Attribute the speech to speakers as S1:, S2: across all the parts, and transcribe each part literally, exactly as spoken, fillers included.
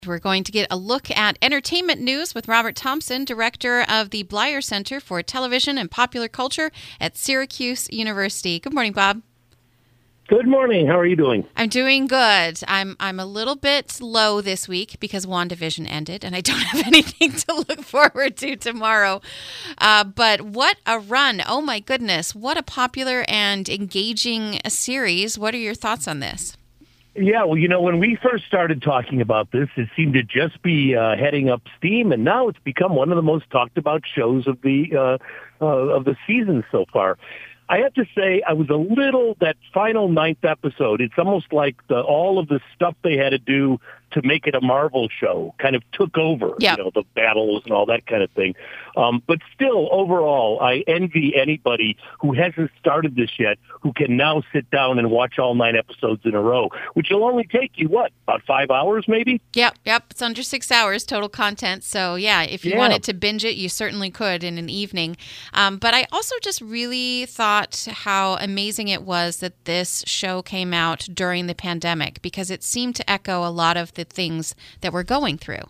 S1: We're going to get a look at entertainment news with Robert Thompson, director of the Bleier Center for Television and Popular Culture at Syracuse University. Good morning, Bob.
S2: Good morning. How are you doing?
S1: I'm doing good. I'm I'm a little bit low this week because WandaVision ended, and I don't have anything to look forward to tomorrow. Uh, but what a run. Oh, my goodness. What a popular and engaging series. What are your thoughts on this?
S2: Yeah, well, you know, when we first started talking about this, it seemed to just be uh, heading up steam, and now it's become one of the most talked about shows of the uh, uh, of the season so far. I have to say, I was a little, that final ninth episode, it's almost like the, all of the stuff they had to do to make it a Marvel show kind of took over,
S1: yep.
S2: you know, the battles and all that kind of thing. Um, but still, overall, I envy anybody who hasn't started this yet, who can now sit down and watch all nine episodes in a row, which will only take you, what, about five hours maybe?
S1: Yep, yep. It's under six hours total content. So, yeah, if you
S2: yeah.
S1: wanted to binge it, you certainly could in an evening. Um, but I also just really thought how amazing it was that this show came out during the pandemic, because it seemed to echo a lot of the things that we're going through.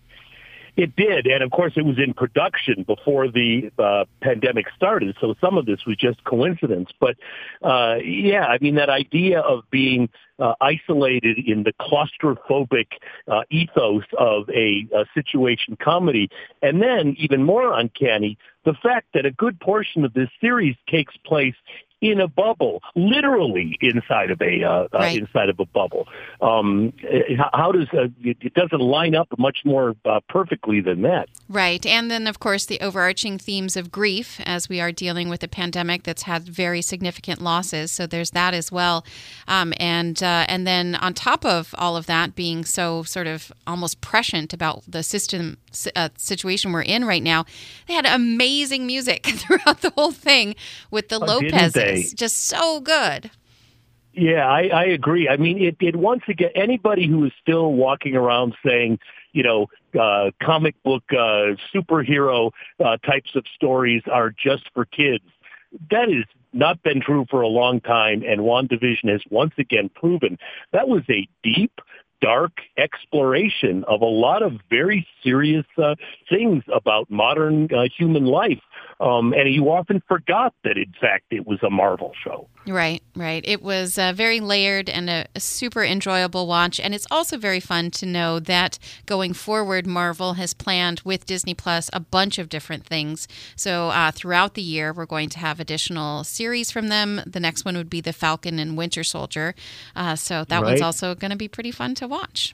S2: It did, and of course it was in production before the uh, pandemic started, so some of this was just coincidence. But uh, yeah, I mean, that idea of being uh, isolated in the claustrophobic uh, ethos of a, a situation comedy, and then even more uncanny, the fact that a good portion of this series takes place in a bubble, literally inside of a uh, right. uh, inside of a bubble. Um, how does uh, it doesn't line up much more uh, perfectly than that?
S1: Right, and then of course the overarching themes of grief, as we are dealing with a pandemic that's had very significant losses. So there's that as well, um, and uh, and then on top of all of that, being so sort of almost prescient about the system uh, situation we're in right now, they had amazing music throughout the whole thing with the
S2: oh,
S1: Lopez's. Just so good.
S2: Yeah, I, I agree. I mean, it, it once again, anybody who is still walking around saying, you know, uh, comic book uh, superhero uh, types of stories are just for kids, that has not been true for a long time, and WandaVision has once again proven that was a deep, dark exploration of a lot of very serious uh, things about modern uh, human life. Um, and you often forgot that, in fact, it was a Marvel show.
S1: Right, right. It was uh, very layered and a, a super enjoyable watch. And it's also very fun to know that going forward, Marvel has planned with Disney Plus a bunch of different things. So uh, throughout the year, we're going to have additional series from them. The next one would be The Falcon and Winter Soldier. Uh, so that
S2: right.
S1: one's also going to be pretty fun to watch.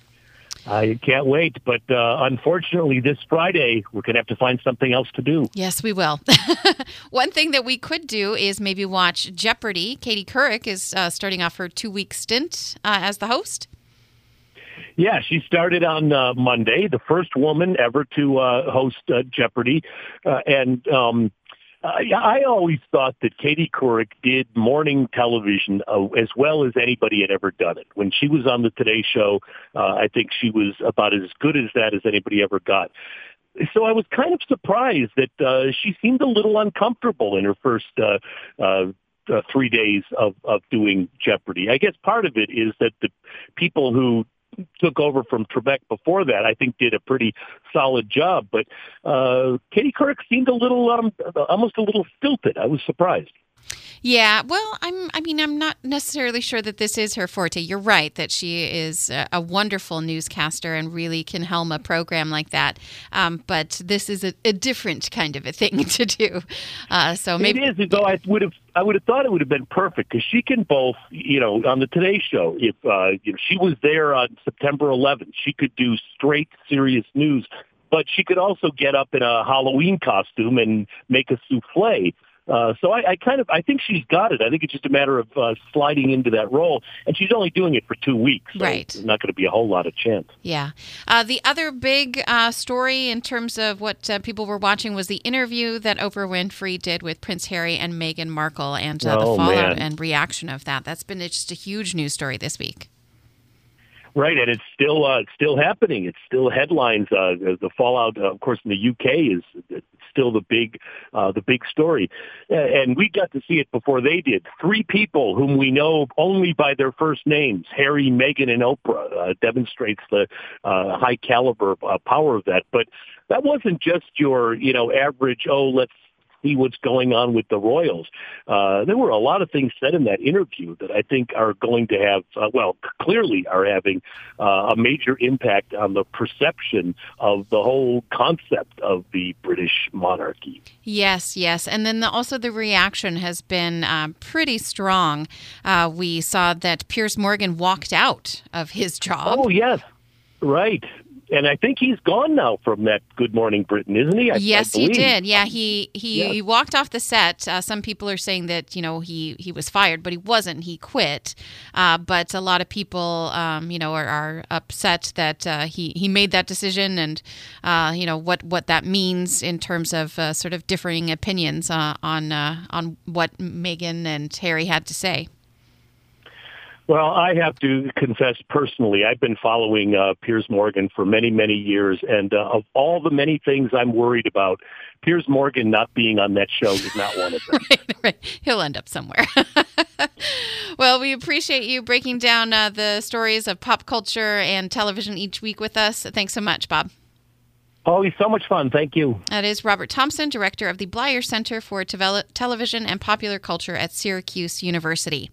S2: I can't wait, but uh, unfortunately this Friday we're going to have to find something else to do.
S1: Yes, we will. One thing that we could do is maybe watch Jeopardy! Katie Couric is uh, starting off her two-week stint uh, as the host.
S2: Yeah, she started on uh, Monday, the first woman ever to uh, host uh, Jeopardy! Uh, and um I, I always thought that Katie Couric did morning television uh, as well as anybody had ever done it. When she was on the Today Show, uh, I think she was about as good as that as anybody ever got. So I was kind of surprised that uh, she seemed a little uncomfortable in her first uh, uh, uh, three days of, of doing Jeopardy! I guess part of it is that the people who took over from Trebek before that, I think did a pretty solid job. But uh, Katie Couric seemed a little, um, almost a little stilted. I was surprised.
S1: Yeah, well, I'm. I mean, I'm not necessarily sure that this is her forte. You're right that she is a, a wonderful newscaster and really can helm a program like that. Um, but this is a, a different kind of a thing to do. Uh, so maybe
S2: it is. Though I would have, I would have thought it would have been perfect because she can both. You know, on the Today Show, if uh, you know, she was there on September eleventh, she could do straight serious news, but she could also get up in a Halloween costume and make a souffle. Uh, so I, I kind of, I think she's got it. I think it's just a matter of uh, sliding into that role. And she's only doing it for two weeks. So
S1: right.
S2: There's not going to be a whole lot of chance.
S1: Yeah. Uh, the other big uh, story in terms of what uh, people were watching was the interview that Oprah Winfrey did with Prince Harry and Meghan Markle and uh,
S2: oh,
S1: the fallout
S2: man.
S1: and reaction of that. That's been just a huge news story this week.
S2: Right, and it's still uh, it's still happening. It's still headlines. Uh, the fallout, uh, of course, in the U K is still the big uh, the big story, and we got to see it before they did. Three people whom we know only by their first names, Harry, Meghan, and Oprah, uh, demonstrates the uh, high caliber uh, power of that. But that wasn't just your you know average. Oh, let's see what's going on with the royals. Uh, there were a lot of things said in that interview that I think are going to have, uh, well, clearly are having uh, a major impact on the perception of the whole concept of the British monarchy.
S1: Yes, yes. And then the, also the reaction has been uh, pretty strong. Uh, we saw that Piers Morgan walked out of his job.
S2: Oh, yes. Right. And I think he's gone now from that Good Morning Britain, isn't he? I,
S1: yes,
S2: I
S1: he did. Yeah, he he,
S2: yes.
S1: he walked off the set. Uh, some people are saying that you know he, he was fired, but he wasn't. He quit. Uh, but a lot of people, um, you know, are, are upset that uh, he he made that decision, and uh, you know what, what that means in terms of uh, sort of differing opinions uh, on uh, on what Meghan and Harry had to say.
S2: Well, I have to confess personally, I've been following uh, Piers Morgan for many, many years, and uh, of all the many things I'm worried about, Piers Morgan not being on that show is not one of them.
S1: right, right. He'll end up somewhere. Well, we appreciate you breaking down uh, the stories of pop culture and television each week with us. Thanks so much, Bob.
S2: Always so much fun. Thank you.
S1: That is Robert Thompson, director of the Bleier Center for Tele- Television and Popular Culture at Syracuse University.